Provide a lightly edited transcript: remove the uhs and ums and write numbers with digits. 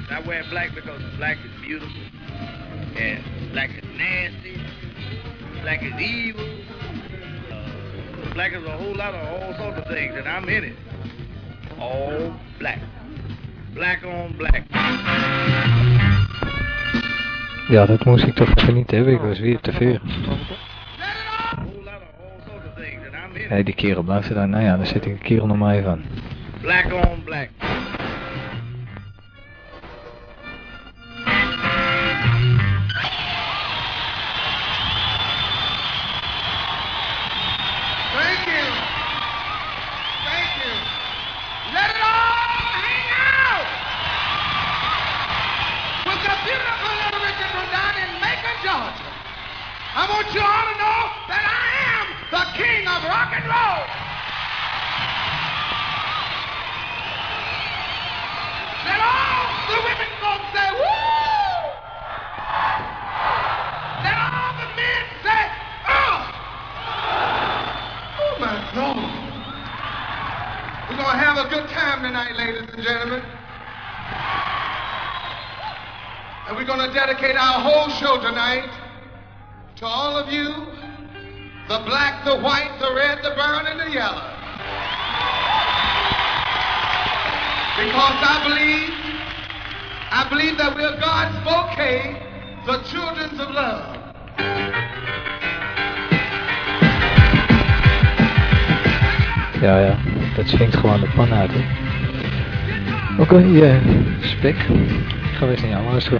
I wear black because black is beautiful, and black is nasty, black is evil, black is a whole lot of all sorts of things, and I'm in it. All black. Black on black. Ja, dat moest ik toch even niet hebben, ik was weer te veel. Hé, die kerel blijft er dan. Nou ja, dan zet ik de kerel nog maar even aan. Black on black. Thank you. Thank you. Let it all hang out. With the beautiful little Richard from down in Macon, Georgia. I want you all to know that I am the king of rock and roll. Let all the women folks say, woo! Let all the men say, oh! Oh my God. We're going to have a good time tonight, ladies and gentlemen. And we're going to dedicate our whole show tonight to all of you, the black, the white, the red, the brown, and the yellow. Because I believe that we're God's bouquet, the children of love. Ja, dat swingt gewoon de pan uit, hè. Oké, spek. Ik ga weer naar jou luisteren.